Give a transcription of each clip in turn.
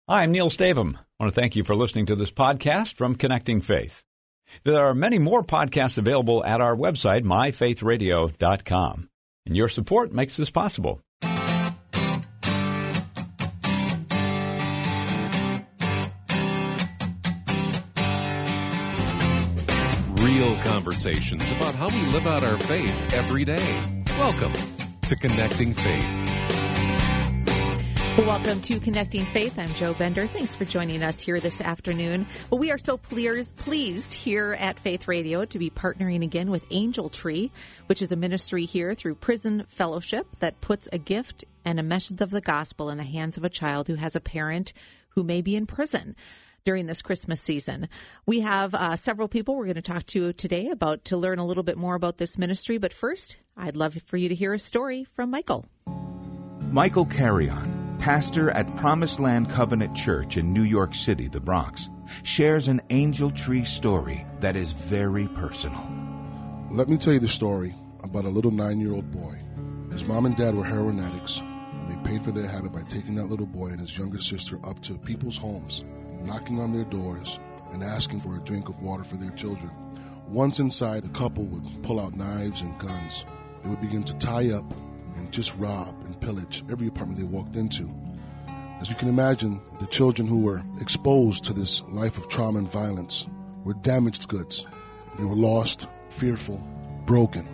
Hi, I'm Neil Stavum. I want to thank you for listening to this podcast from Connecting Faith. There are many more podcasts available at our website, myfaithradio.com. And your support makes this possible. Real conversations about how we live out our faith every day. Welcome to Connecting Faith. Welcome to Connecting Faith. I'm Joe Bender. Thanks for joining us here this afternoon. Well, we are so pleased here at Faith Radio to be partnering again with Angel Tree, which is a ministry here through Prison Fellowship that puts a gift and a message of the gospel in the hands of a child who has a parent who may be in prison during this Christmas season. We have several people we're going to talk to today to learn a little bit more about this ministry. But first, I'd love for you to hear a story from Michael. Michael Carrion, pastor at Promised Land Covenant Church in New York City, the Bronx, shares an Angel Tree story that is very personal. Let me tell you the story about a little 9-year-old boy. His mom and dad were heroin addicts, and they paid for their habit by taking that little boy and his younger sister up to people's homes, knocking on their doors and asking for a drink of water for their children. Once inside, the couple would pull out knives and guns. They would begin to tie up and just rob and pillage every apartment they walked into. As you can imagine, the children who were exposed to this life of trauma and violence were damaged goods. They were lost, fearful, broken.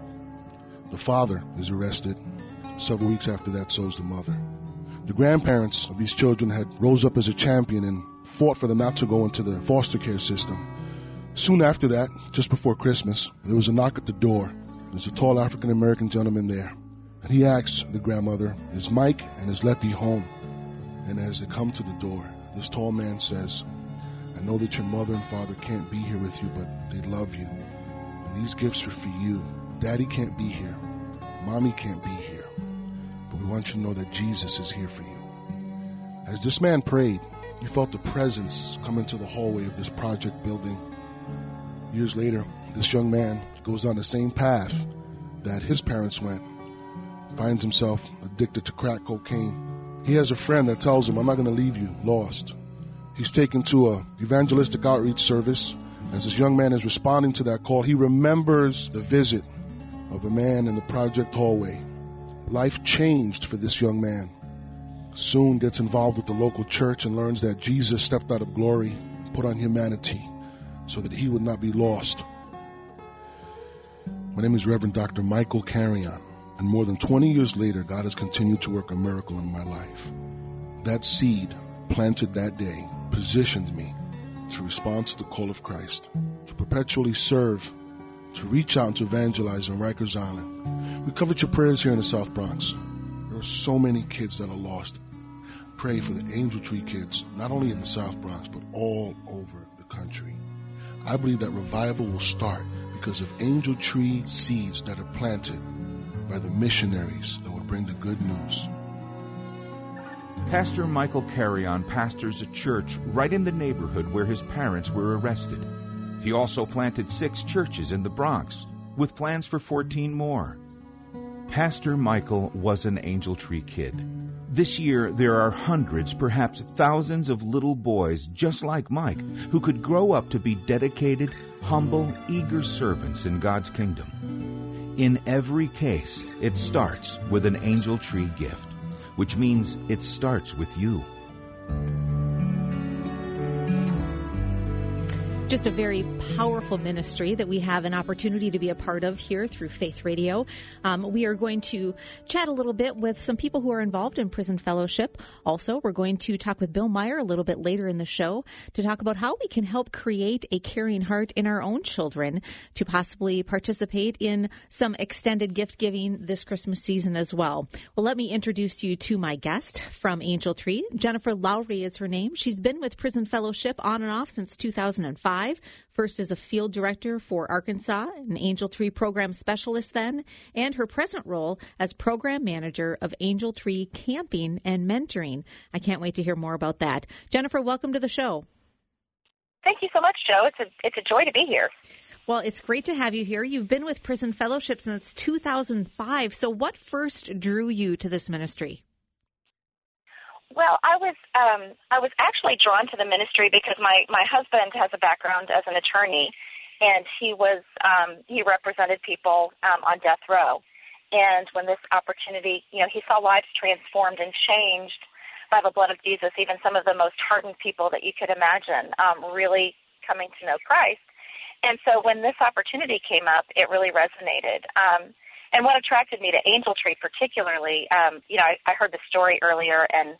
The father is arrested. Several weeks after that, so is the mother. The grandparents of these children had rose up as a champion and fought for them not to go into the foster care system. Soon after that, just before Christmas, there was a knock at the door. There's a tall African-American gentleman there. And he asks the grandmother, is Mike and is Letty home? And as they come to the door, this tall man says, I know that your mother and father can't be here with you, but they love you. And these gifts are for you. Daddy can't be here. Mommy can't be here. But we want you to know that Jesus is here for you. As this man prayed, you felt the presence come into the hallway of this project building. Years later, this young man goes down the same path that his parents went. Finds himself addicted to crack cocaine. He has a friend that tells him, I'm not going to leave you lost. He's taken to a evangelistic outreach service. As this young man is responding to that call, he remembers the visit of a man in the project hallway. Life changed for this young man. Soon gets involved with the local church and learns that Jesus stepped out of glory, put on humanity, so that he would not be lost. My name is Reverend Dr. Michael Carrion. And more than 20 years later, God has continued to work a miracle in my life. That seed planted that day positioned me to respond to the call of Christ, to perpetually serve, to reach out and to evangelize on Rikers Island. We covered your prayers here in the South Bronx. There are so many kids that are lost. Pray for the Angel Tree kids, not only in the South Bronx, but all over the country. I believe that revival will start because of Angel Tree seeds that are planted by the missionaries that would bring the good news. Pastor Michael Carrion pastors a church right in the neighborhood where his parents were arrested. He also planted 6 churches in the Bronx, with plans for 14 more. Pastor Michael was an Angel Tree kid. This year, there are hundreds, perhaps thousands of little boys just like Mike who could grow up to be dedicated, humble, eager servants in God's kingdom. In every case, it starts with an Angel Tree gift, which means it starts with you. Just a very powerful ministry that we have an opportunity to be a part of here through Faith Radio. We are going to chat a little bit with some people who are involved in Prison Fellowship. Also, we're going to talk with Bill Meyer a little bit later in the show to talk about how we can help create a caring heart in our own children to possibly participate in some extended gift giving this Christmas season as well. Well, let me introduce you to my guest from Angel Tree. Jennifer Lowry is her name. She's been with Prison Fellowship on and off since 2005. First as a field director for Arkansas, an Angel Tree program specialist then, and her present role as program manager of Angel Tree camping and mentoring. I can't wait to hear more about that. Jennifer, welcome to the show. Thank you so much, Joe. It's a joy to be here. Well, it's great to have you here. You've been with Prison Fellowship since 2005. So what first drew you to this ministry? Well, I was actually drawn to the ministry because my husband has a background as an attorney, and he represented people on death row. And when this opportunity, he saw lives transformed and changed by the blood of Jesus, even some of the most hardened people that you could imagine really coming to know Christ. And so when this opportunity came up, it really resonated. And what attracted me to Angel Tree particularly, I heard the story earlier, and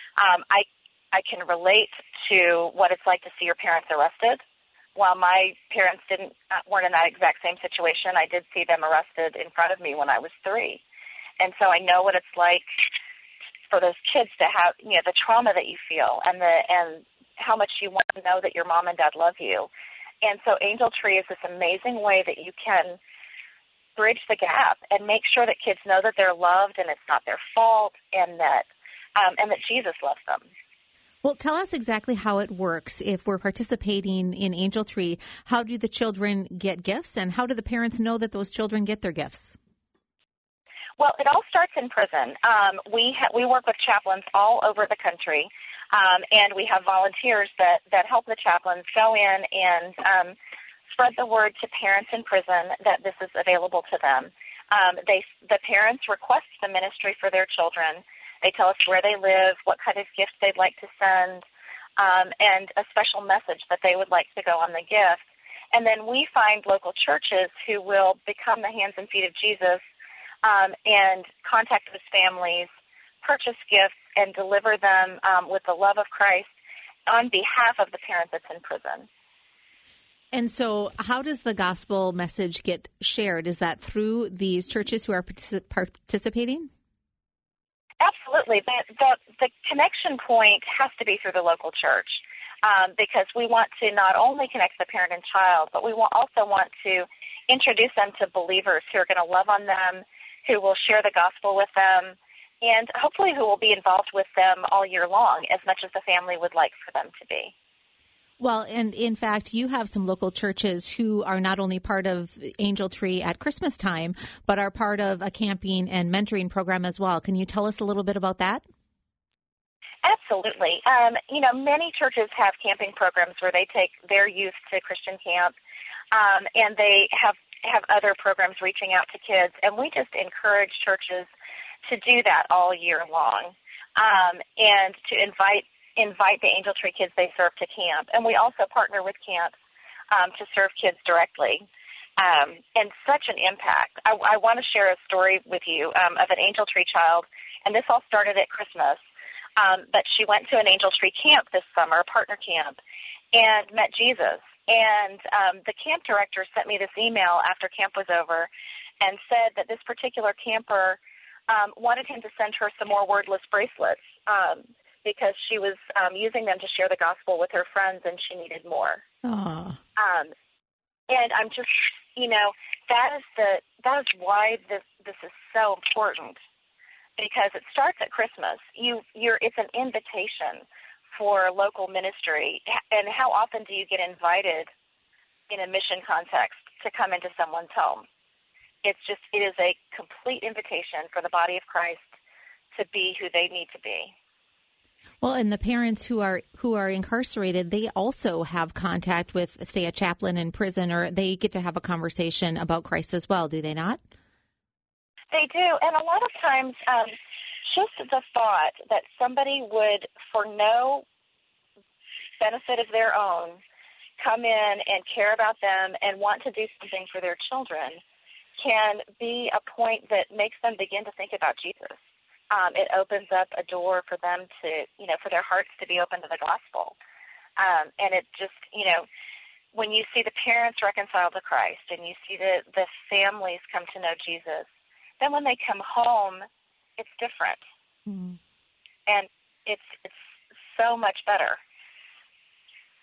I can relate to what it's like to see your parents arrested. While my parents weren't in that exact same situation, I did see them arrested in front of me when I was 3. And so I know what it's like for those kids to have, the trauma that you feel and how much you want to know that your mom and dad love you. And so Angel Tree is this amazing way that you can bridge the gap and make sure that kids know that they're loved and it's not their fault, and that Jesus loves them. Well, tell us exactly how it works. If we're participating in Angel Tree, how do the children get gifts, and how do the parents know that those children get their gifts? Well, it all starts in prison. We work with chaplains all over the country, and we have volunteers that help the chaplains go in and spread the word to parents in prison that this is available to them. The parents request the ministry for their children. They tell us where they live, what kind of gifts they'd like to send, and a special message that they would like to go on the gift. And then we find local churches who will become the hands and feet of Jesus and contact those families, purchase gifts, and deliver them with the love of Christ on behalf of the parent that's in prison. And so how does the gospel message get shared? Is that through these churches who are participating? Absolutely. The connection point has to be through the local church because we want to not only connect the parent and child, but we also want to introduce them to believers who are going to love on them, who will share the gospel with them, and hopefully who will be involved with them all year long as much as the family would like for them to be. Well, and in fact, you have some local churches who are not only part of Angel Tree at Christmas time, but are part of a camping and mentoring program as well. Can you tell us a little bit about that? Absolutely. Many churches have camping programs where they take their youth to Christian camp, and they have other programs reaching out to kids, and we just encourage churches to do that all year long, and to invite the Angel Tree kids they serve to camp. And we also partner with camps to serve kids directly, and such an impact. I want to share a story with you of an Angel Tree child, and this all started at Christmas, but she went to an Angel Tree camp this summer, partner camp, and met Jesus. And the camp director sent me this email after camp was over and said that this particular camper wanted him to send her some more wordless bracelets because she was using them to share the gospel with her friends, and she needed more. And I'm just, that is why this is so important, because it starts at Christmas. It's an invitation for local ministry. And how often do you get invited in a mission context to come into someone's home? It is a complete invitation for the body of Christ to be who they need to be. Well, and the parents who are incarcerated, they also have contact with, say, a chaplain in prison, or they get to have a conversation about Christ as well, do they not? They do, and a lot of times just the thought that somebody would, for no benefit of their own, come in and care about them and want to do something for their children can be a point that makes them begin to think about Jesus. It opens up a door for them to, for their hearts to be open to the gospel. And it just, when you see the parents reconcile to Christ and you see the families come to know Jesus, then when they come home, it's different. Mm. And it's so much better.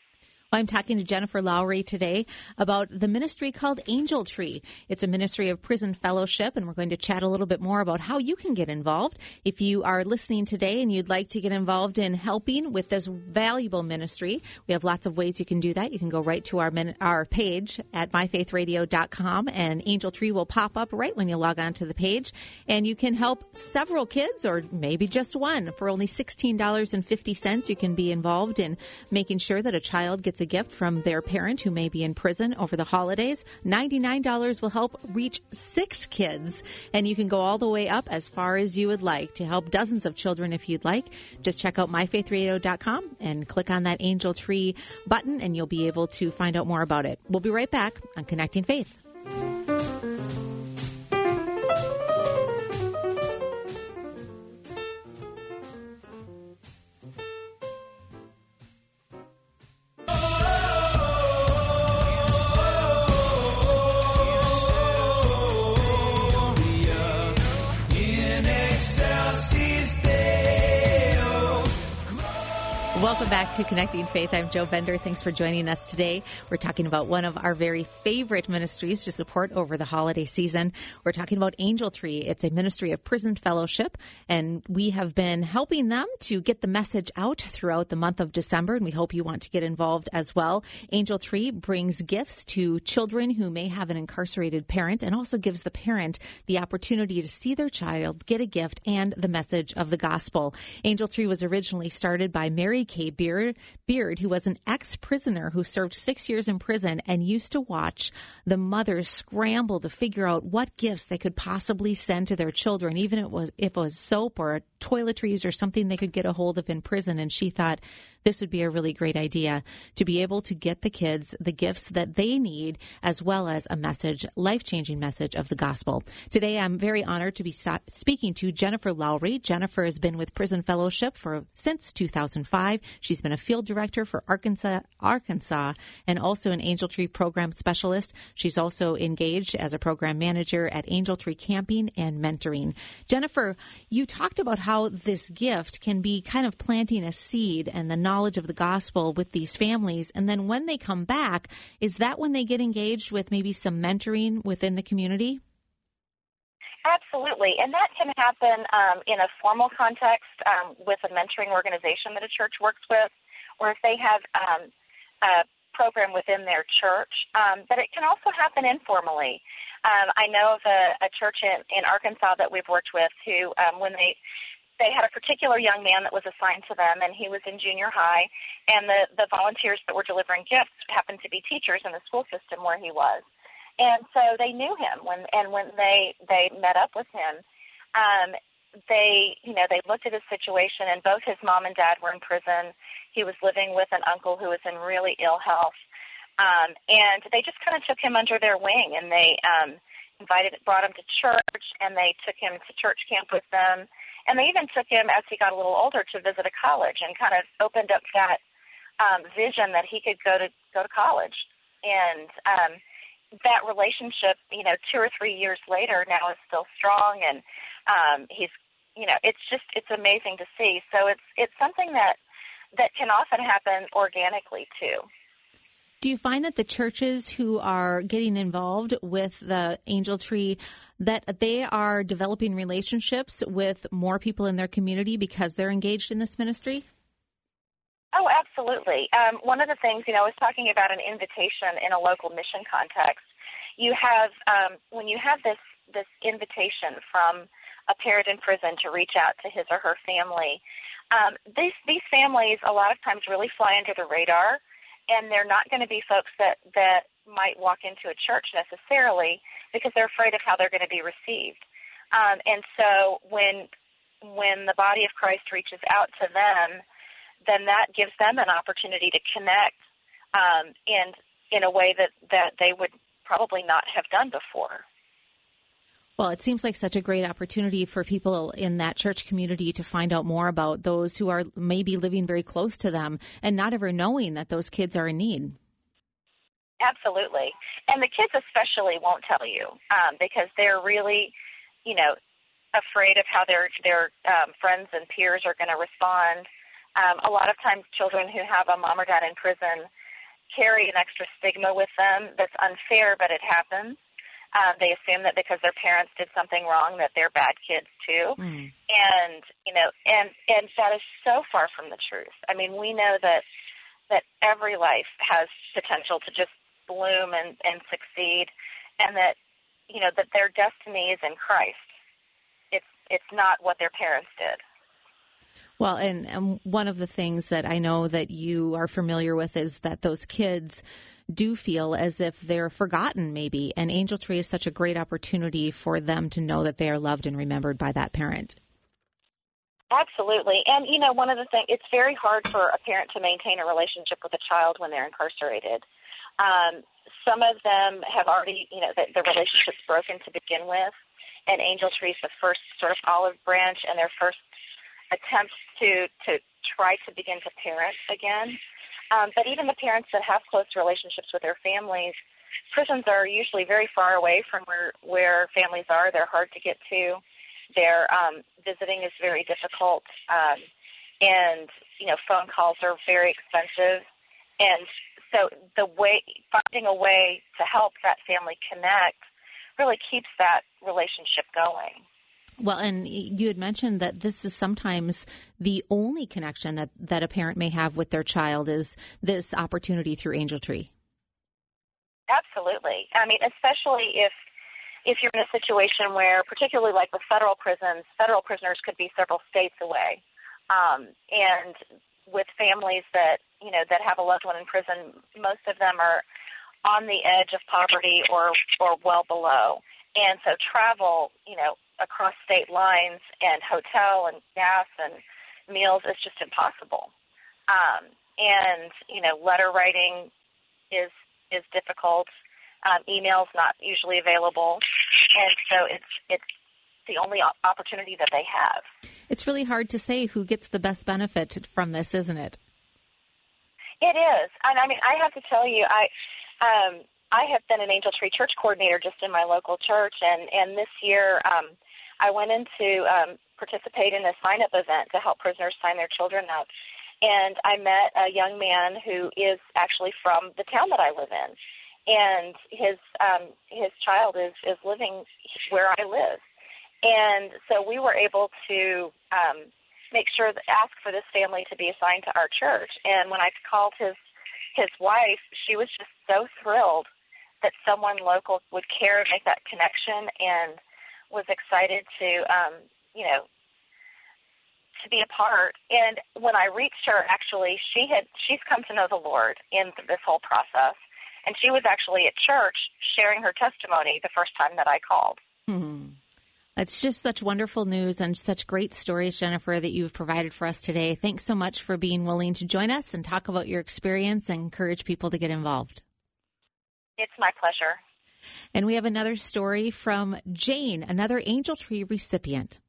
I'm talking to Jennifer Lowry today about the ministry called Angel Tree. It's a ministry of prison fellowship, and we're going to chat a little bit more about how you can get involved. If you are listening today and you'd like to get involved in helping with this valuable ministry, we have lots of ways you can do that. You can go right to our page at myfaithradio.com, and Angel Tree will pop up right when you log on to the page. And you can help several kids, or maybe just one. For only $16.50, you can be involved in making sure that a child gets a gift from their parent who may be in prison over the holidays. $99 will help reach 6 kids, and you can go all the way up as far as you would like to help dozens of children if you'd like. Just check out myfaithradio.com and click on that Angel Tree button, and you'll be able to find out more about it. We'll be right back on Connecting Faith. Welcome back to Connecting Faith. I'm Jo Bender. Thanks for joining us today. We're talking about one of our very favorite ministries to support over the holiday season. We're talking about Angel Tree. It's a ministry of prison fellowship, and we have been helping them to get the message out throughout the month of December, and we hope you want to get involved as well. Angel Tree brings gifts to children who may have an incarcerated parent, and also gives the parent the opportunity to see their child get a gift and the message of the gospel. Angel Tree was originally started by Mary Kay Beard, who was an ex-prisoner who served 6 years in prison and used to watch the mothers scramble to figure out what gifts they could possibly send to their children, even if it was soap or toiletries or something they could get a hold of in prison. And she thought this would be a really great idea to be able to get the kids the gifts that they need, as well as a message, life-changing message of the gospel. Today, I'm very honored to be speaking to Jennifer Lowry. Jennifer has been with Prison Fellowship since 2005. She's been a field director for Arkansas, and also an Angel Tree program specialist. She's also engaged as a program manager at Angel Tree Camping and Mentoring. Jennifer, you talked about how this gift can be kind of planting a seed and the knowledge of the gospel with these families. And then when they come back, is that when they get engaged with maybe some mentoring within the community? Absolutely, and that can happen in a formal context with a mentoring organization that a church works with, or if they have a program within their church. But it can also happen informally. I know of a church in Arkansas that we've worked with who, when they had a particular young man that was assigned to them, and he was in junior high, and the volunteers that were delivering gifts happened to be teachers in the school system where he was. And so they knew him when they met up with him. They looked at his situation, and both his mom and dad were in prison. He was living with an uncle who was in really ill health. And they just kind of took him under their wing, and they brought him to church, and they took him to church camp with them. And they even took him, as he got a little older, to visit a college, and kind of opened up that vision that he could go to college. And that relationship, 2 or 3 years later, now is still strong, and it's amazing to see. So it's something that can often happen organically too. Do you find that the churches who are getting involved with the Angel Tree, that they are developing relationships with more people in their community because they're engaged in this ministry? Oh, absolutely. One of the things, I was talking about an invitation in a local mission context. You have, when you have this invitation from a parent in prison to reach out to his or her family, these families a lot of times really fly under the radar, and they're not going to be folks that might walk into a church necessarily because they're afraid of how they're going to be received. And so when the body of Christ reaches out to them, then that gives them an opportunity to connect in a way that they would probably not have done before. Well, it seems like such a great opportunity for people in that church community to find out more about those who are maybe living very close to them and not ever knowing that those kids are in need. Absolutely. And the kids especially won't tell you because they're really, afraid of how their friends and peers are going to respond. A lot of times children who have a mom or dad in prison, carry an extra stigma with them that's unfair, but it happens. They assume that because their parents did something wrong that they're bad kids too. Mm. And, and that is so far from the truth. I mean, we know that every life has potential to just bloom and succeed, and that, that their destiny is in Christ. It's not what their parents did. Well, and one of the things that I know that you are familiar with is that those kids do feel as if they're forgotten, maybe. And Angel Tree is such a great opportunity for them to know that they are loved and remembered by that parent. Absolutely. And, one of the things, it's very hard for a parent to maintain a relationship with a child when they're incarcerated. Some of them have already, the relationship's broken to begin with. And Angel Tree is the first sort of olive branch and their first attempt to try to begin to parent again. But even the parents that have close relationships with their families, prisons are usually very far away from where families are. They're hard to get to. Their visiting is very difficult. And, phone calls are very expensive. And so finding a way to help that family connect really keeps that relationship going. Well, and you had mentioned that this is sometimes the only connection that a parent may have with their child is this opportunity through Angel Tree. Absolutely. I mean, especially if you're in a situation where, particularly like with federal prisons, federal prisoners could be several states away. And with families that have a loved one in prison, most of them are on the edge of poverty or well below. And so travel, across state lines and hotel and gas and meals is just impossible. And, letter writing is difficult. Email's not usually available. And so it's the only opportunity that they have. It's really hard to say who gets the best benefit from this, isn't it? It is. And I mean, I have to tell you, I have been an Angel Tree church coordinator just in my local church, and this year I went in to participate in a sign-up event to help prisoners sign their children up. And I met a young man who is actually from the town that I live in, and his child is living where I live. And so we were able to ask for this family to be assigned to our church. And when I called his wife, she was just so thrilled that someone local would care and make that connection, and was excited to be a part. And when I reached her, actually, she's come to know the Lord in this whole process, and she was actually at church sharing her testimony the first time that I called. Mm-hmm. It's just such wonderful news and such great stories, Jennifer, that you've provided for us today. Thanks so much for being willing to join us and talk about your experience and encourage people to get involved. It's my pleasure. And we have another story from Jane, another Angel Tree recipient.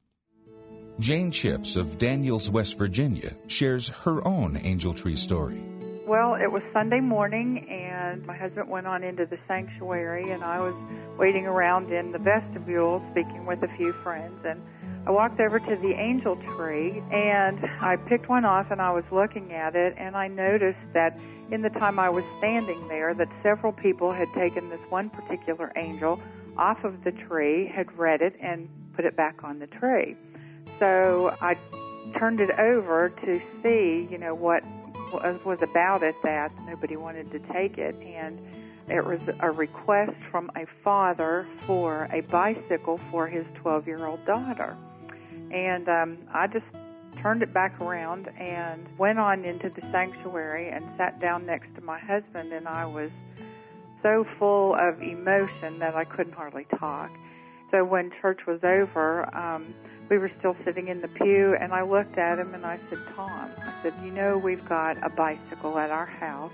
Jane Chips of Daniels, West Virginia, shares her own Angel Tree story. Well, it was Sunday morning, and my husband went on into the sanctuary, and I was waiting around in the vestibule speaking with a few friends, and I walked over to the Angel Tree, and I picked one off, and I was looking at it, and I noticed that in the time I was standing there that several people had taken this one particular angel off of the tree, had read it, and put it back on the tree. So I turned it over to see, what was about it that nobody wanted to take it, and it was a request from a father for a bicycle for his 12-year-old daughter. And I just turned it back around and went on into the sanctuary and sat down next to my husband, and I was so full of emotion that I couldn't hardly talk. So when church was over, we were still sitting in the pew, and I looked at him and I said, Tom, we've got a bicycle at our house,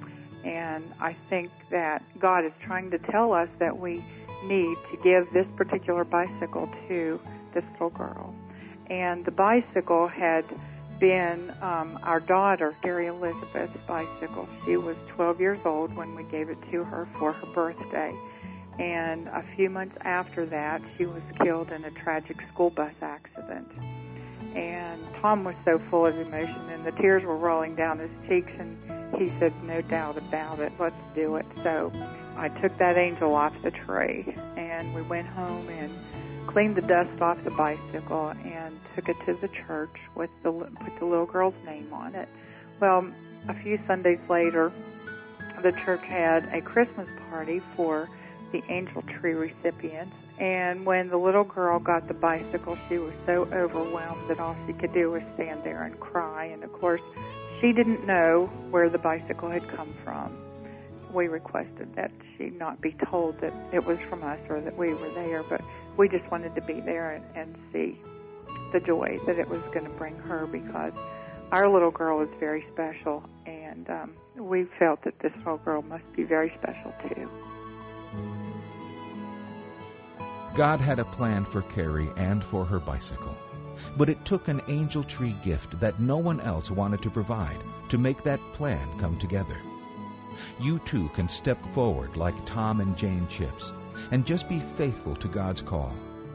and I think that God is trying to tell us that we need to give this particular bicycle to this little girl. And the bicycle had been our daughter, Gary Elizabeth's bicycle. She was 12 years old when we gave it to her for her birthday. And a few months after that, she was killed in a tragic school bus accident. And Tom was so full of emotion, and the tears were rolling down his cheeks, and he said, no doubt about it, let's do it. So I took that angel off the tree, and we went home and cleaned the dust off the bicycle and took it to the church with put the little girl's name on it. Well, a few Sundays later, the church had a Christmas party for the angel tree recipients, and when the little girl got the bicycle, she was so overwhelmed that all she could do was stand there and cry. And of course, she didn't know where the bicycle had come from. We requested that she not be told that it was from us or that we were there, but we just wanted to be there and see the joy that it was going to bring her, because our little girl is very special, and we felt that this little girl must be very special too. God had a plan for Carrie and for her bicycle, but it took an angel tree gift that no one else wanted to provide to make that plan come together. You too can step forward like Tom and Jane Chips and just be faithful to God's call.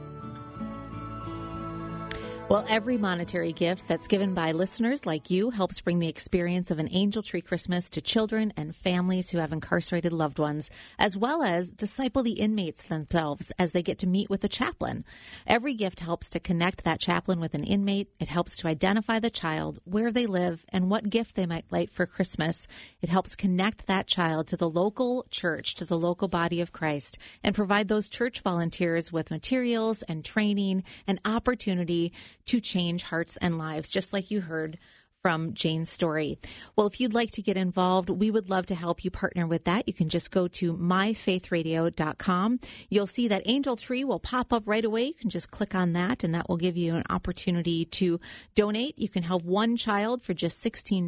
Well, every monetary gift that's given by listeners like you helps bring the experience of an angel tree Christmas to children and families who have incarcerated loved ones, as well as disciple the inmates themselves as they get to meet with the chaplain. Every gift helps to connect that chaplain with an inmate. It helps to identify the child, where they live, and what gift they might like for Christmas. It helps connect that child to the local church, to the local body of Christ, and provide those church volunteers with materials and training and opportunity to change hearts and lives, just like you heard from Jane's story. Well, if you'd like to get involved, we would love to help you partner with that. You can just go to myfaithradio.com. You'll see that angel tree will pop up right away. You can just click on that, and that will give you an opportunity to donate. You can help one child for just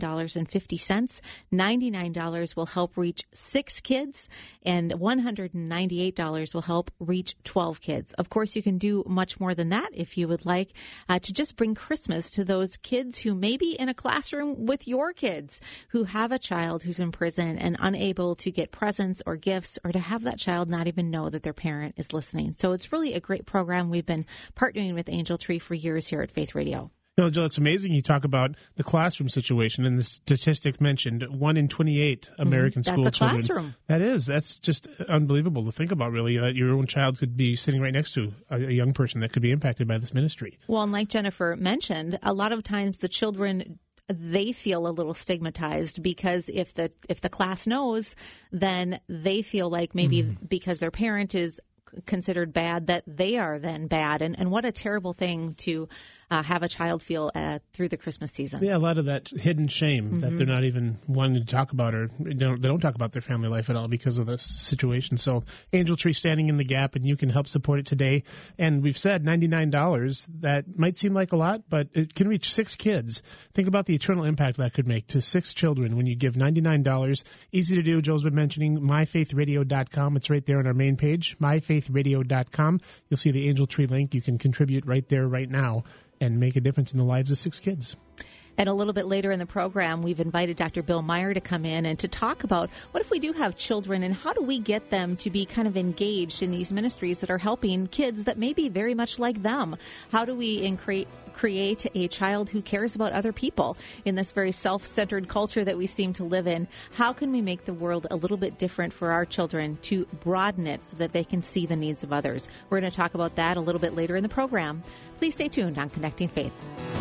$16.50. $99 will help reach 6 kids, and $198 will help reach 12 kids. Of course, you can do much more than that if you would like to just bring Christmas to those kids who may be in a classroom with your kids who have a child who's in prison and unable to get presents or gifts, or to have that child not even know that their parent is listening. So it's really a great program. We've been partnering with Angel Tree for years here at Faith Radio. No, Jill, it's amazing you talk about the classroom situation, and the statistic mentioned 1 in 28 American school children. That's a classroom. That's just unbelievable to think about, really. Your own child could be sitting right next to a young person that could be impacted by this ministry. Well, and like Jennifer mentioned, a lot of times the children, they feel a little stigmatized, because if the class knows, then they feel like maybe because their parent is considered bad, that they are then bad. And what a terrible thing to have a child feel through the Christmas season. Yeah, a lot of that hidden shame that they're not even wanting to talk about, or they don't talk about their family life at all because of this situation. So Angel Tree standing in the gap, and you can help support it today. And we've said $99. That might seem like a lot, but it can reach 6 kids. Think about the eternal impact that could make to 6 children when you give $99. Easy to do. Joel's been mentioning myfaithradio.com. It's right there on our main page, myfaithradio.com. You'll see the Angel Tree link. You can contribute right there, right now, and make a difference in the lives of 6 kids. And a little bit later in the program, we've invited Dr. Bill Meyer to come in and to talk about what if we do have children, and how do we get them to be kind of engaged in these ministries that are helping kids that may be very much like them? How do we create a child who cares about other people in this very self-centered culture that we seem to live in? How can we make the world a little bit different for our children to broaden it so that they can see the needs of others? We're going to talk about that a little bit later in the program. Please stay tuned on Connecting Faith.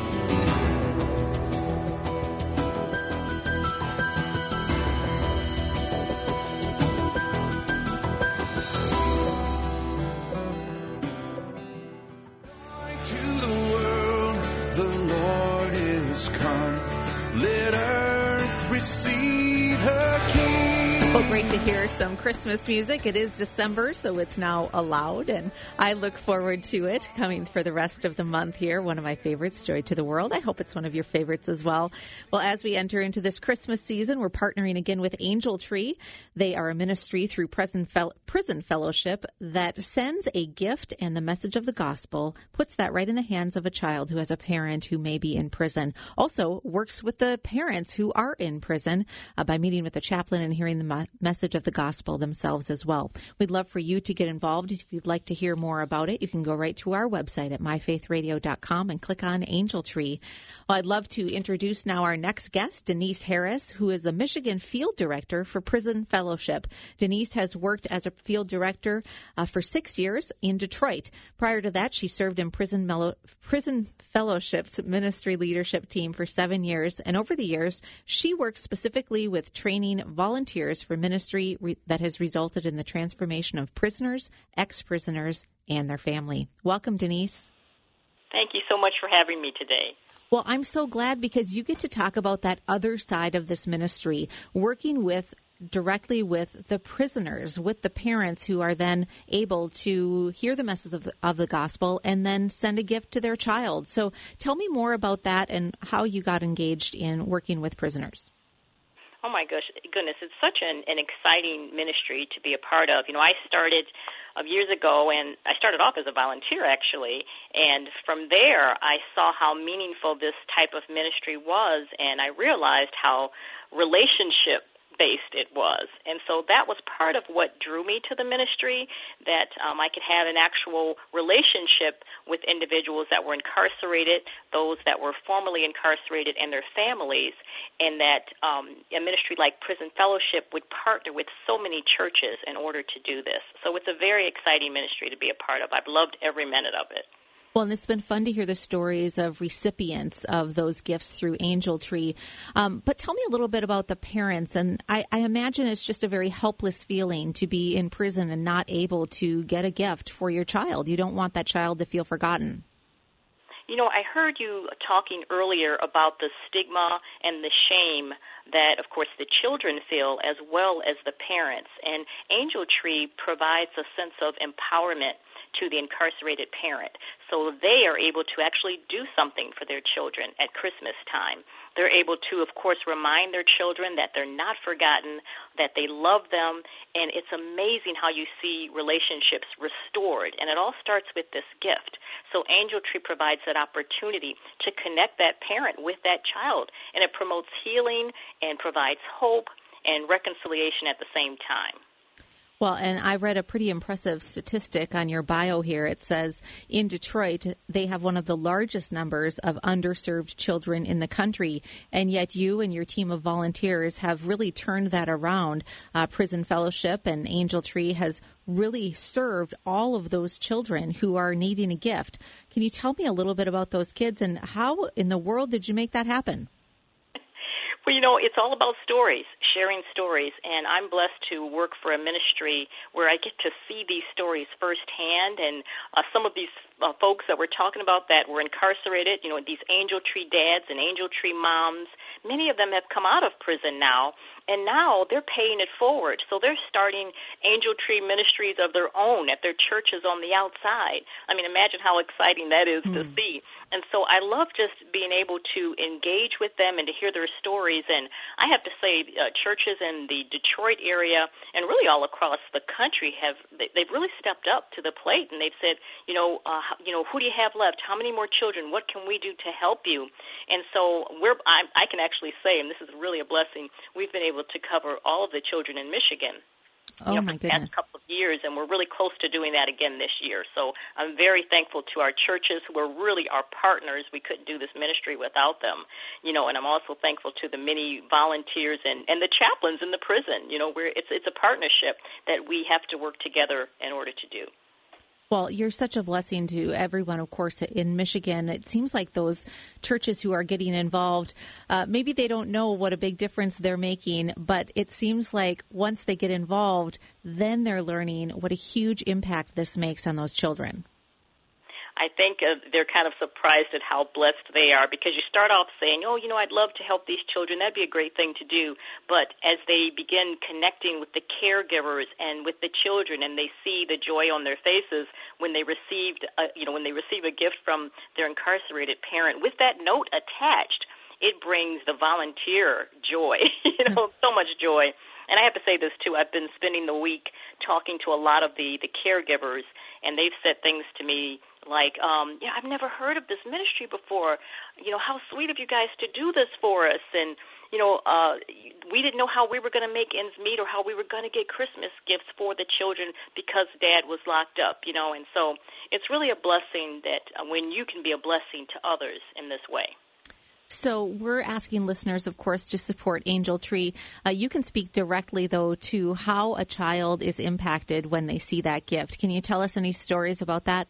Great to hear some Christmas music. It is December, so it's now allowed, and I look forward to it coming for the rest of the month here. One of my favorites, Joy to the World. I hope it's one of your favorites as well. Well, as we enter into this Christmas season, we're partnering again with Angel Tree. They are a ministry through Prison Fellowship that sends a gift and the message of the gospel, puts that right in the hands of a child who has a parent who may be in prison. Also works with the parents who are in prison by meeting with the chaplain and hearing them message of the gospel themselves as well. We'd love for you to get involved. If you'd like to hear more about it, you can go right to our website at myfaithradio.com and click on Angel Tree. Well, I'd love to introduce now our next guest, Denise Harris, who is the Michigan Field Director for Prison Fellowship. Denise has worked as a field director for 6 years in Detroit. Prior to that, she served in Prison Fellowship's ministry leadership team for 7 years. And over the years, she worked specifically with training volunteers for ministry that has resulted in the transformation of prisoners, ex-prisoners, and their family. Welcome, Denise. Thank you so much for having me today. Well, I'm so glad because you get to talk about that other side of this ministry, working directly with the prisoners, with the parents who are then able to hear the message of the gospel and then send a gift to their child. So tell me more about that and how you got engaged in working with prisoners. Oh, my goodness. It's such an exciting ministry to be a part of. You know, I started years ago, and I started off as a volunteer, actually, and from there I saw how meaningful this type of ministry was, and I realized how relationship-based it was. And so that was part of what drew me to the ministry, that I could have an actual relationship with individuals that were incarcerated, those that were formerly incarcerated and their families, and that a ministry like Prison Fellowship would partner with so many churches in order to do this. So it's a very exciting ministry to be a part of. I've loved every minute of it. Well, and it's been fun to hear the stories of recipients of those gifts through Angel Tree. But tell me a little bit about the parents. And I imagine it's just a very helpless feeling to be in prison and not able to get a gift for your child. You don't want that child to feel forgotten. You know, I heard you talking earlier about the stigma and the shame that, of course, the children feel as well as the parents. And Angel Tree provides a sense of empowerment to the incarcerated parent. So they are able to actually do something for their children at Christmas time. They're able to, of course, remind their children that they're not forgotten, that they love them, and it's amazing how you see relationships restored. And it all starts with this gift. So Angel Tree provides that opportunity to connect that parent with that child, and it promotes healing and provides hope and reconciliation at the same time. Well, and I read a pretty impressive statistic on your bio here. It says in Detroit, they have one of the largest numbers of underserved children in the country, and yet you and your team of volunteers have really turned that around. Prison Fellowship and Angel Tree has really served all of those children who are needing a gift. Can you tell me a little bit about those kids and how in the world did you make that happen? Well, you know, it's all about stories, sharing stories, and I'm blessed to work for a ministry where I get to see these stories firsthand, and some of these folks that we're talking about that were incarcerated, you know, these Angel Tree dads and Angel Tree moms, many of them have come out of prison now, and now they're paying it forward. So they're starting Angel Tree ministries of their own at their churches on the outside. I mean, imagine how exciting that is to see. And so I love just being able to engage with them and to hear their stories. And I have to say, churches in the Detroit area and really all across the country they've really stepped up to the plate, and they've said, who do you have left? How many more children? What can we do to help you? And so I can actually say, and this is really a blessing, we've been able to cover all of the children in Michigan. Oh, my for the goodness. past couple of years, and we're really close to doing that again this year. So I'm very thankful to our churches who are really our partners. We couldn't do this ministry without them, and I'm also thankful to the many volunteers and the chaplains in the prison. It's a partnership that we have to work together in order to do. Well, you're such a blessing to everyone, of course, in Michigan. It seems like those churches who are getting involved, maybe they don't know what a big difference they're making, but it seems like once they get involved, then they're learning what a huge impact this makes on those children. I think they're kind of surprised at how blessed they are, because you start off saying, I'd love to help these children. That'd be a great thing to do. But as they begin connecting with the caregivers and with the children, and they see the joy on their faces when they receive a gift from their incarcerated parent with that note attached, it brings the volunteer joy, so much joy. And I have to say this, too. I've been spending the week talking to a lot of the caregivers, and they've said things to me like, I've never heard of this ministry before. How sweet of you guys to do this for us. And, we didn't know how we were going to make ends meet or how we were going to get Christmas gifts for the children because Dad was locked up, and so it's really a blessing that when you can be a blessing to others in this way. So we're asking listeners, of course, to support Angel Tree. You can speak directly, though, to how a child is impacted when they see that gift. Can you tell us any stories about that?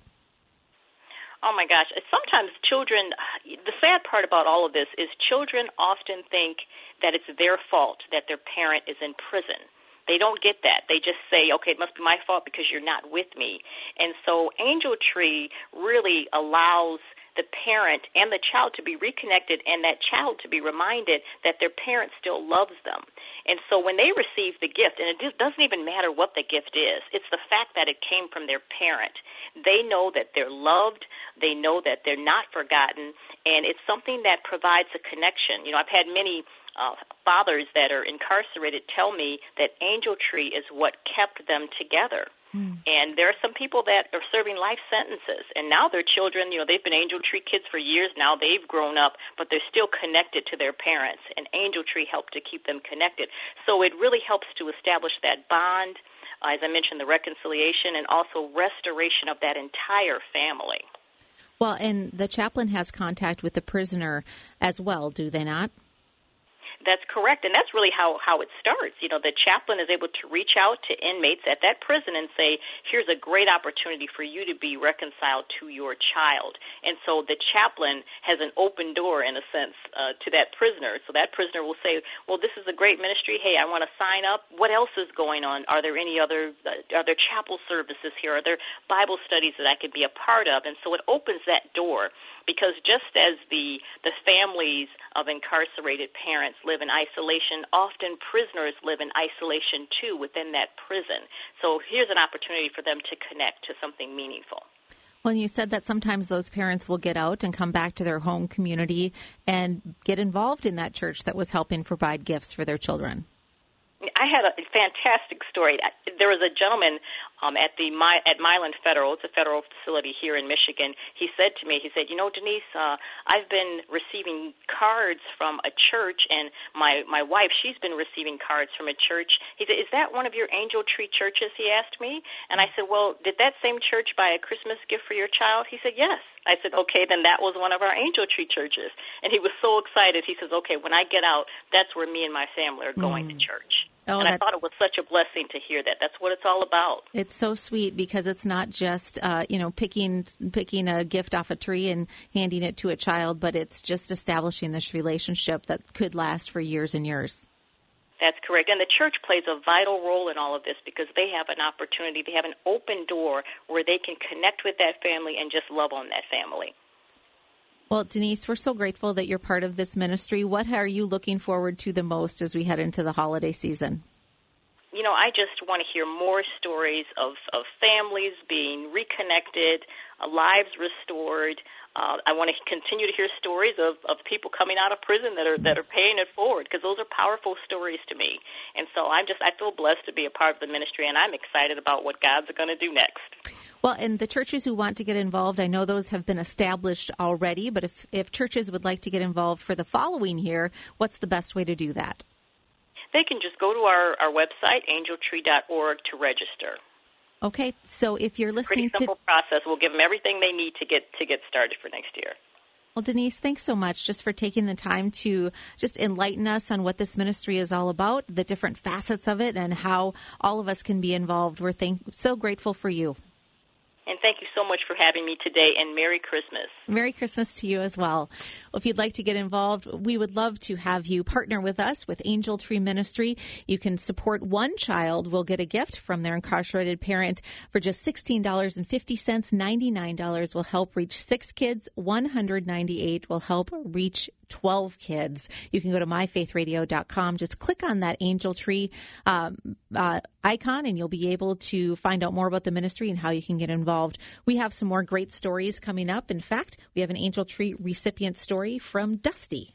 Oh, my gosh. Sometimes children, the sad part about all of this is children often think that it's their fault that their parent is in prison. They don't get that. They just say, okay, it must be my fault because you're not with me. And so Angel Tree really allows the parent and the child to be reconnected and that child to be reminded that their parent still loves them. And so when they receive the gift, and it doesn't even matter what the gift is, it's the fact that it came from their parent. They know that they're loved, they know that they're not forgotten, and it's something that provides a connection. I've had many fathers that are incarcerated tell me that Angel Tree is what kept them together. And there are some people that are serving life sentences, and now their children, they've been Angel Tree kids for years now. They've grown up, but they're still connected to their parents, and Angel Tree helped to keep them connected. So it really helps to establish that bond, as I mentioned, the reconciliation, and also restoration of that entire family. Well, and the chaplain has contact with the prisoner as well, do they not? That's correct, and that's really how it starts. The chaplain is able to reach out to inmates at that prison and say, here's a great opportunity for you to be reconciled to your child. And so the chaplain has an open door, in a sense, to that prisoner. So that prisoner will say, well, this is a great ministry. Hey, I want to sign up. What else is going on? Are there any other are there chapel services here? Are there Bible studies that I could be a part of? And so it opens that door, because just as the families of incarcerated parents live in isolation, often prisoners live in isolation too within that prison. So here's an opportunity for them to connect to something meaningful. Well, you said that sometimes those parents will get out and come back to their home community and get involved in that church that was helping provide gifts for their children. I had a fantastic story. There was a gentleman at Milan Federal. It's a federal facility here in Michigan. He said to me, Denise, I've been receiving cards from a church, and my wife, she's been receiving cards from a church. He said, is that one of your Angel Tree churches, he asked me. And I said, well, did that same church buy a Christmas gift for your child? He said, yes. I said, okay, then that was one of our Angel Tree churches. And he was so excited. He says, okay, when I get out, that's where me and my family are going to church. And I thought it was such a blessing to hear that. That's what it's all about. It's so sweet, because it's not just, picking a gift off a tree and handing it to a child, but it's just establishing this relationship that could last for years and years. That's correct. And the church plays a vital role in all of this, because they have an opportunity, they have an open door where they can connect with that family and just love on that family. Well, Denise, we're so grateful that you're part of this ministry. What are you looking forward to the most as we head into the holiday season? I just want to hear more stories of families being reconnected, lives restored. I want to continue to hear stories of people coming out of prison that are paying it forward, because those are powerful stories to me. And so I feel blessed to be a part of the ministry, and I'm excited about what God's going to do next. Well, and the churches who want to get involved, I know those have been established already, but if churches would like to get involved for the following year, what's the best way to do that? They can just go to our website, angeltree.org, to register. Okay, so if you're listening Pretty simple process. We'll give them everything they need to get started for next year. Well, Denise, thanks so much just for taking the time to just enlighten us on what this ministry is all about, the different facets of it, and how all of us can be involved. We're so grateful for you. And thank you so much for having me today, and Merry Christmas. Merry Christmas to you as well. Well, if you'd like to get involved, we would love to have you partner with us with Angel Tree Ministry. You can support one child. We'll get a gift from their incarcerated parent for just $16.50. $99 will help reach 6 kids. $198 will help reach 12 kids. You can go to myfaithradio.com. Just click on that Angel Tree icon, and you'll be able to find out more about the ministry and how you can get involved. We have some more great stories coming up. In fact, we have an Angel Tree recipient story from Dusty.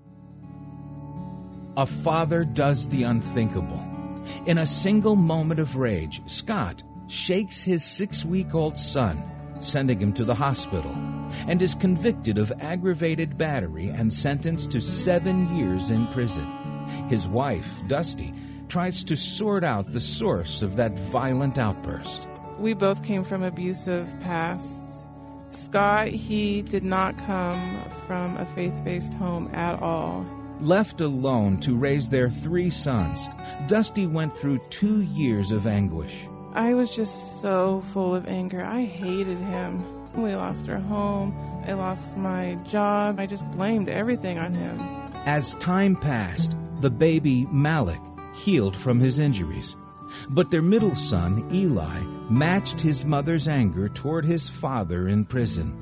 A father does the unthinkable. In a single moment of rage, Scott shakes his 6-week-old son, sending him to the hospital, and is convicted of aggravated battery and sentenced to 7 years in prison. His wife, Dusty, tries to sort out the source of that violent outburst. We both came from abusive pasts. Scott, he did not come from a faith-based home at all. Left alone to raise their 3 sons, Dusty went through 2 years of anguish. I was just so full of anger. I hated him. We lost our home. I lost my job. I just blamed everything on him. As time passed, the baby, Malik, healed from his injuries. But their middle son, Eli, matched his mother's anger toward his father in prison.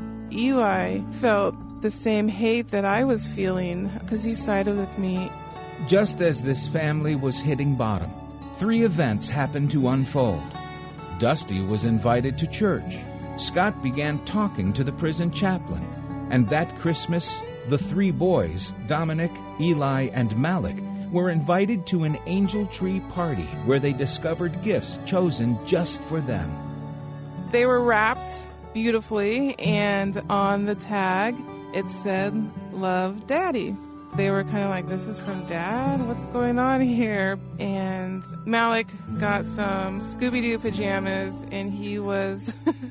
Eli felt the same hate that I was feeling because he sided with me. Just as this family was hitting bottom, 3 events happened to unfold. Dusty was invited to church. Scott began talking to the prison chaplain. And that Christmas, the 3 boys, Dominic, Eli, and Malik, were invited to an angel tree party where they discovered gifts chosen just for them. They were wrapped beautifully, and on the tag, it said, "Love, Daddy." They were kind of like, this is from Dad? What's going on here? And Malik got some Scooby-Doo pajamas, and he was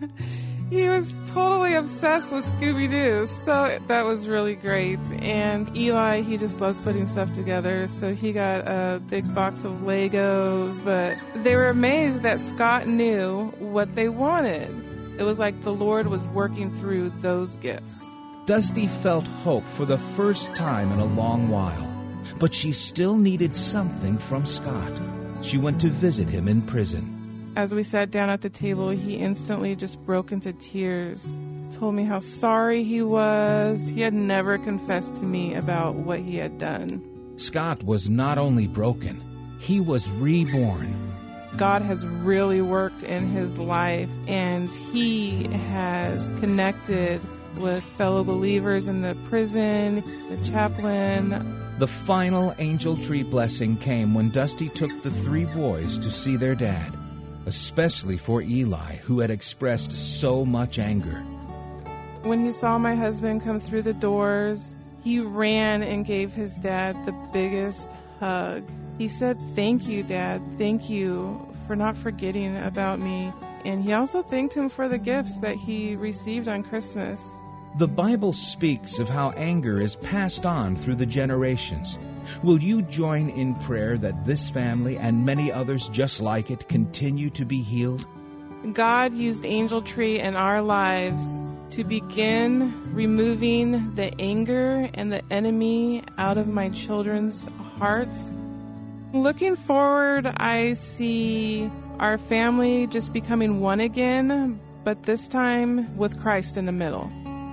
he was totally obsessed with Scooby-Doo. So that was really great. And Eli, he just loves putting stuff together, so he got a big box of Legos. But they were amazed that Scott knew what they wanted. It was like the Lord was working through those gifts. Dusty felt hope for the first time in a long while, but she still needed something from Scott. She went to visit him in prison. As we sat down at the table, he instantly just broke into tears, told me how sorry he was. He had never confessed to me about what he had done. Scott was not only broken, he was reborn. God has really worked in his life, and he has connected with fellow believers in the prison, the chaplain. The final angel tree blessing came when Dusty took the 3 boys to see their dad, especially for Eli, who had expressed so much anger. When he saw my husband come through the doors, he ran and gave his dad the biggest hug. He said, "Thank you, Dad. Thank you for not forgetting about me." And he also thanked him for the gifts that he received on Christmas. The Bible speaks of how anger is passed on through the generations. Will you join in prayer that this family and many others just like it continue to be healed? God used Angel Tree in our lives to begin removing the anger and the enemy out of my children's hearts. Looking forward, I see our family just becoming one again, but this time with Christ in the middle.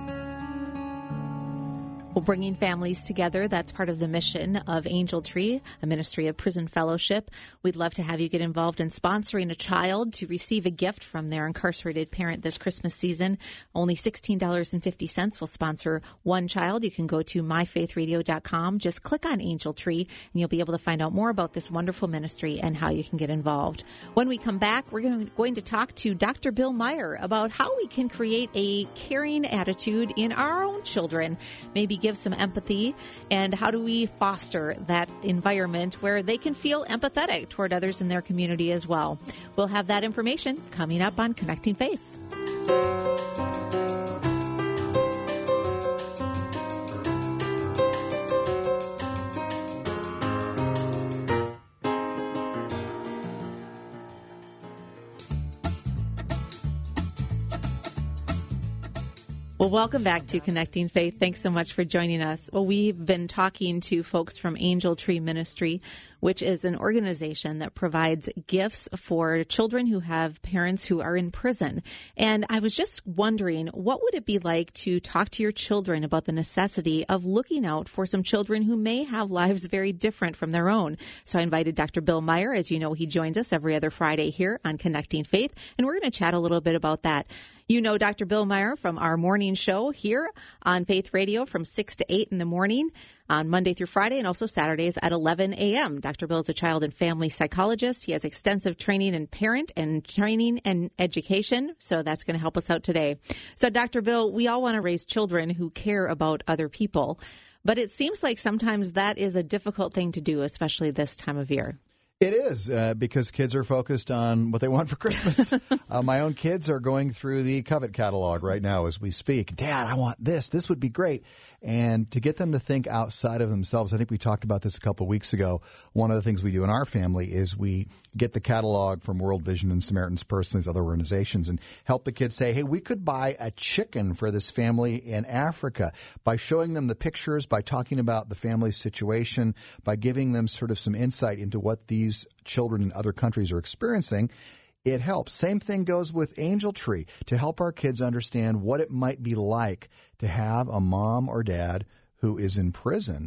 Well, bringing families together, that's part of the mission of Angel Tree, a ministry of prison fellowship. We'd love to have you get involved in sponsoring a child to receive a gift from their incarcerated parent this Christmas season. Only $16.50 will sponsor one child. You can go to myfaithradio.com. Just click on Angel Tree, and you'll be able to find out more about this wonderful ministry and how you can get involved. When we come back, we're going to talk to Dr. Bill Meyer about how we can create a caring attitude in our own children. Maybe give some empathy, and how do we foster that environment where they can feel empathetic toward others in their community as well. We'll have that information coming up on Connecting Faith. Well, welcome back to Connecting Faith. Thanks so much for joining us. Well, we've been talking to folks from Angel Tree Ministry, which is an organization that provides gifts for children who have parents who are in prison. And I was just wondering, what would it be like to talk to your children about the necessity of looking out for some children who may have lives very different from their own? So I invited Dr. Bill Meyer. As you know, he joins us every other Friday here on Connecting Faith, and we're going to chat a little bit about that. You know Dr. Bill Meyer from our morning show here on Faith Radio from 6 to 8 in the morning on Monday through Friday, and also Saturdays at 11 a.m. Dr. Bill is a child and family psychologist. He has extensive training in parent and training and education, so that's going to help us out today. So, Dr. Bill, we all want to raise children who care about other people. But it seems like sometimes that is a difficult thing to do, especially this time of year. It is, because kids are focused on what they want for Christmas. My own kids are going through the Covet catalog right now as we speak. Dad, I want this. This would be great. And to get them to think outside of themselves, I think we talked about this a couple of weeks ago. One of the things we do in our family is we get the catalog from World Vision and Samaritan's Purse and these other organizations and help the kids say, hey, we could buy a chicken for this family in Africa, by showing them the pictures, by talking about the family's situation, by giving them sort of some insight into what these children in other countries are experiencing. It helps. Same thing goes with Angel Tree, to help our kids understand what it might be like to have a mom or dad who is in prison.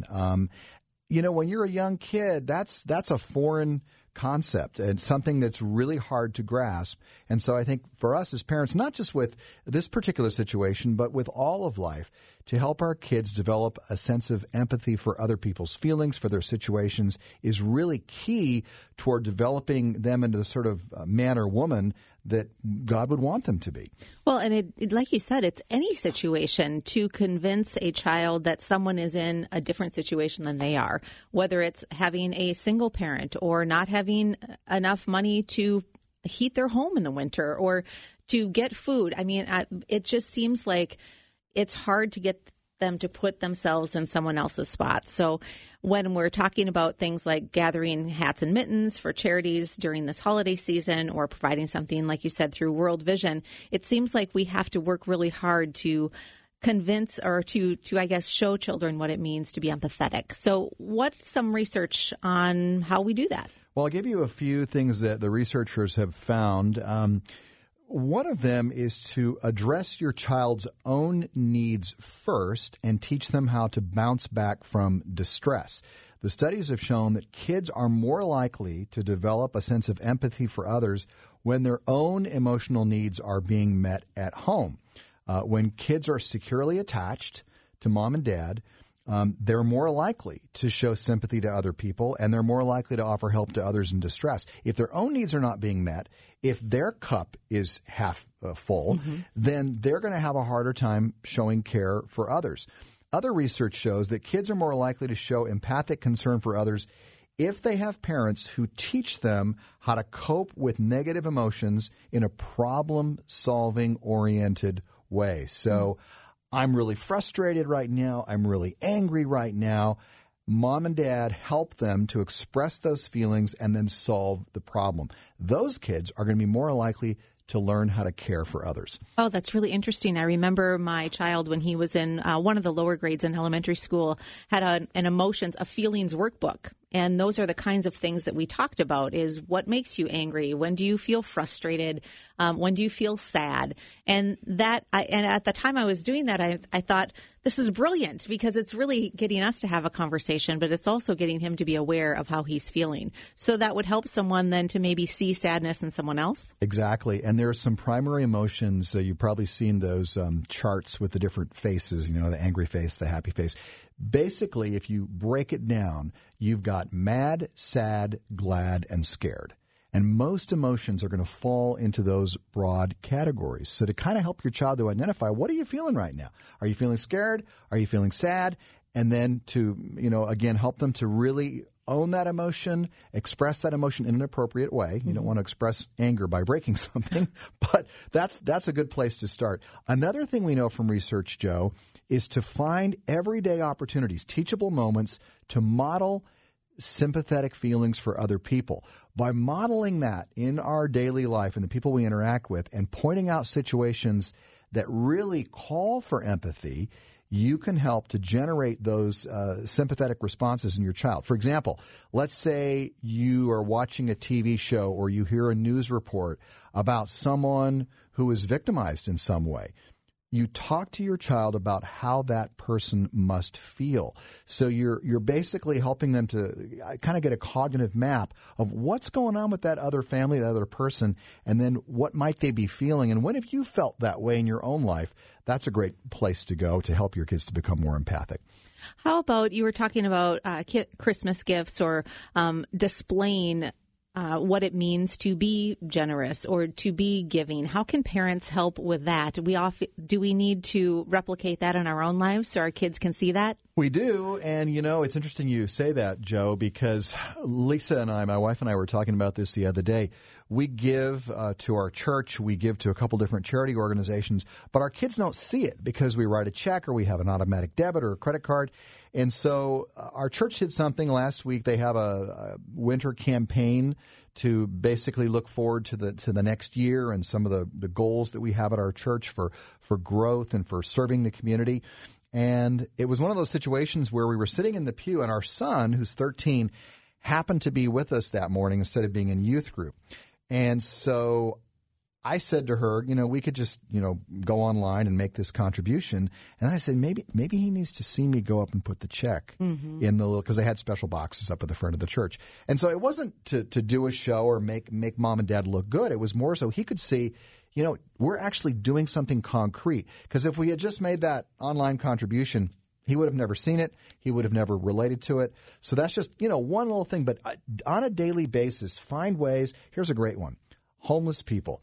When you're a young kid, that's a foreign concept and something that's really hard to grasp. And so I think for us as parents, not just with this particular situation, but with all of life, to help our kids develop a sense of empathy for other people's feelings, for their situations, is really key toward developing them into the sort of man or woman that God would want them to be. Well, and it, like you said, it's any situation to convince a child that someone is in a different situation than they are, whether it's having a single parent or not having enough money to heat their home in the winter or to get food. I mean, it just seems like it's hard to get them to put themselves in someone else's spot. So when we're talking about things like gathering hats and mittens for charities during this holiday season, or providing something, like you said, through World Vision, it seems like we have to work really hard to convince or to I guess, show children what it means to be empathetic. So what's some research on how we do that? Well, I'll give you a few things that the researchers have found. One of them is to address your child's own needs first and teach them how to bounce back from distress. The studies have shown that kids are more likely to develop a sense of empathy for others when their own emotional needs are being met at home. When kids are securely attached to mom and dad, they're more likely to show sympathy to other people, and they're more likely to offer help to others in distress. If their own needs are not being met, if their cup is half full, then they're going to have a harder time showing care for others. Other research shows that kids are more likely to show empathic concern for others if they have parents who teach them how to cope with negative emotions in a problem-solving oriented way. So I'm really frustrated right now. I'm really angry right now. Mom and dad help them to express those feelings and then solve the problem. Those kids are going to be more likely to learn how to care for others. Oh, that's really interesting. I remember my child, when he was in one of the lower grades in elementary school, had a feelings workbook. And those are the kinds of things that we talked about, is what makes you angry? When do you feel frustrated? When do you feel sad? And at the time I was doing that, I thought, this is brilliant, because it's really getting us to have a conversation, but it's also getting him to be aware of how he's feeling. So that would help someone then to maybe see sadness in someone else. Exactly. And there are some primary emotions. You've probably seen those charts with the different faces, the angry face, the happy face. Basically, if you break it down, you've got mad, sad, glad, and scared. And most emotions are going to fall into those broad categories. So to kind of help your child to identify, what are you feeling right now? Are you feeling scared? Are you feeling sad? And then to, again, help them to really own that emotion, express that emotion in an appropriate way. You don't want to express anger by breaking something, but that's a good place to start. Another thing we know from research, Joe, is to find everyday opportunities, teachable moments to model sympathetic feelings for other people. By modeling that in our daily life and the people we interact with and pointing out situations that really call for empathy, you can help to generate those sympathetic responses in your child. For example, let's say you are watching a TV show or you hear a news report about someone who is victimized in some way. You talk to your child about how that person must feel. So you're basically helping them to kind of get a cognitive map of what's going on with that other family, that other person, and then what might they be feeling. And when have you felt that way in your own life? That's a great place to go to help your kids to become more empathic. How about, you were talking about Christmas gifts or displaying what it means to be generous or to be giving. How can parents help with that? Do we need to replicate that in our own lives so our kids can see that? We do, and it's interesting you say that, Joe, because Lisa and I, my wife and I, were talking about this the other day. We give to our church, we give to a couple different charity organizations, but our kids don't see it because we write a check or we have an automatic debit or a credit card. And so our church did something last week. They have a winter campaign to basically look forward to the next year and some of the goals that we have at our church for growth and for serving the community. And it was one of those situations where we were sitting in the pew, and our son, who's 13, happened to be with us that morning instead of being in youth group. And so I said to her, we could just, go online and make this contribution. And I said, maybe he needs to see me go up and put the check in the little, because they had special boxes up at the front of the church. And so it wasn't to do a show or make mom and dad look good. It was more so he could see, we're actually doing something concrete. Because if we had just made that online contribution, he would have never seen it. He would have never related to it. So that's just, one little thing. But on a daily basis, find ways. Here's a great one. Homeless people.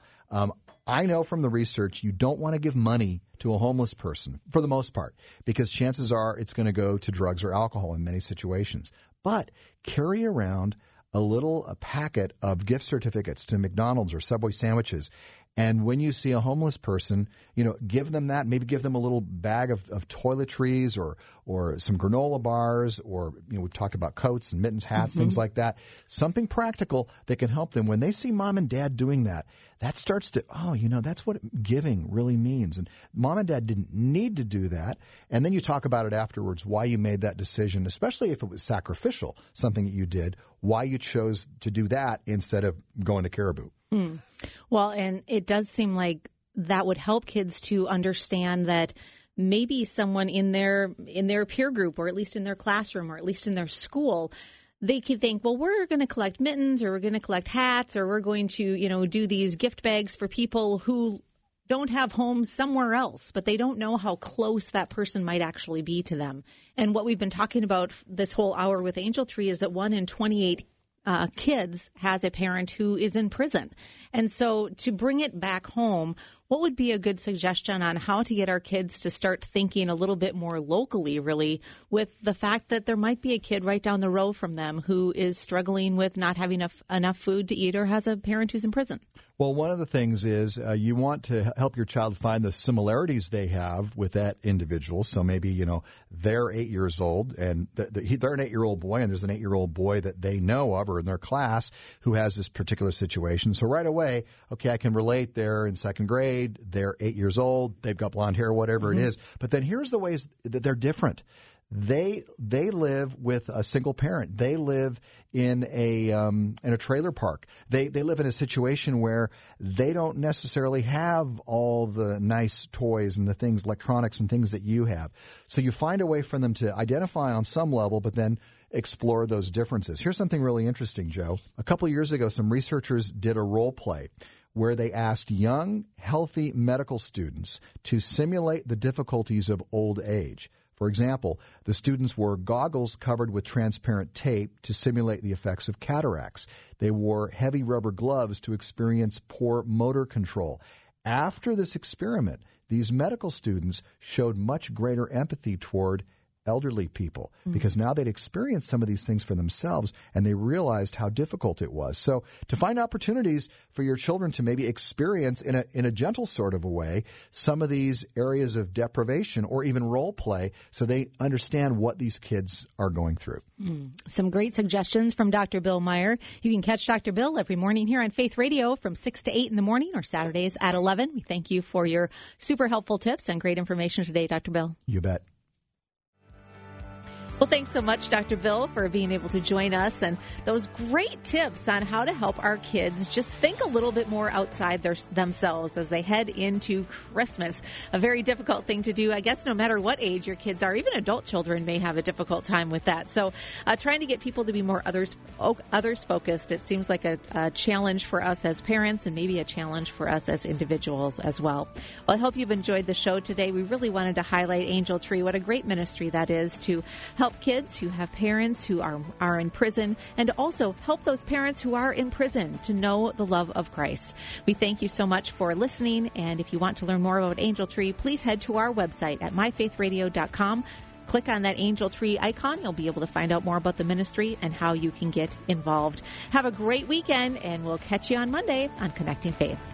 I know from the research you don't want to give money to a homeless person for the most part because chances are it's going to go to drugs or alcohol in many situations. But carry around a packet of gift certificates to McDonald's or Subway sandwiches. And when you see a homeless person, give them that. Maybe give them a little bag of toiletries or some granola bars or, we've talked about coats and mittens, hats, things like that. Something practical that can help them. When they see mom and dad doing that, that starts to, that's what giving really means. And mom and dad didn't need to do that. And then you talk about it afterwards, why you made that decision, especially if it was sacrificial, something that you did, why you chose to do that instead of going to Caribou. Well, and it does seem like that would help kids to understand that maybe someone in their peer group or at least in their classroom or at least in their school, they could think, well, we're going to collect mittens or we're going to collect hats or we're going to, do these gift bags for people who don't have homes somewhere else, but they don't know how close that person might actually be to them. And what we've been talking about this whole hour with Angel Tree is that 1 in 28 kids has a parent who is in prison. And so to bring it back home, what would be a good suggestion on how to get our kids to start thinking a little bit more locally, really, with the fact that there might be a kid right down the road from them who is struggling with not having enough food to eat or has a parent who's in prison? Well, one of the things is you want to help your child find the similarities they have with that individual. So maybe, they're 8 years old and they're an 8-year-old boy and there's an 8-year-old boy that they know of or in their class who has this particular situation. So right away, okay, I can relate. They're in second grade. They're 8 years old. They've got blonde hair, whatever it is. But then here's the ways that they're different. They live with a single parent. They live in a trailer park. They live in a situation where they don't necessarily have all the nice toys and the things, electronics and things that you have. So you find a way for them to identify on some level, but then explore those differences. Here's something really interesting, Joe. A couple of years ago, some researchers did a role play where they asked young, healthy medical students to simulate the difficulties of old age. For example, the students wore goggles covered with transparent tape to simulate the effects of cataracts. They wore heavy rubber gloves to experience poor motor control. After this experiment, these medical students showed much greater empathy toward elderly people because now they'd experienced some of these things for themselves and they realized how difficult it was. So to find opportunities for your children to maybe experience in a gentle sort of a way some of these areas of deprivation or even role play so they understand what these kids are going through. Some great suggestions from Dr. Bill Meyer. You can catch Dr. Bill every morning here on Faith Radio from 6 to 8 in the morning or Saturdays at 11. We thank you for your super helpful tips and great information today, Dr. Bill. You bet. Well, thanks so much, Dr. Bill, for being able to join us and those great tips on how to help our kids just think a little bit more outside themselves as they head into Christmas. A very difficult thing to do, I guess, no matter what age your kids are. Even adult children may have a difficult time with that. So trying to get people to be more others-focused, it seems like a challenge for us as parents and maybe a challenge for us as individuals as well. Well, I hope you've enjoyed the show today. We really wanted to highlight Angel Tree, what a great ministry that is to help help kids who have parents who are in prison, and also help those parents who are in prison to know the love of Christ. We thank you so much for listening, and if you want to learn more about Angel Tree, please head to our website at myfaithradio.com. Click on that Angel Tree icon. You'll be able to find out more about the ministry and how you can get involved. Have a great weekend, and we'll catch you on Monday on Connecting Faith.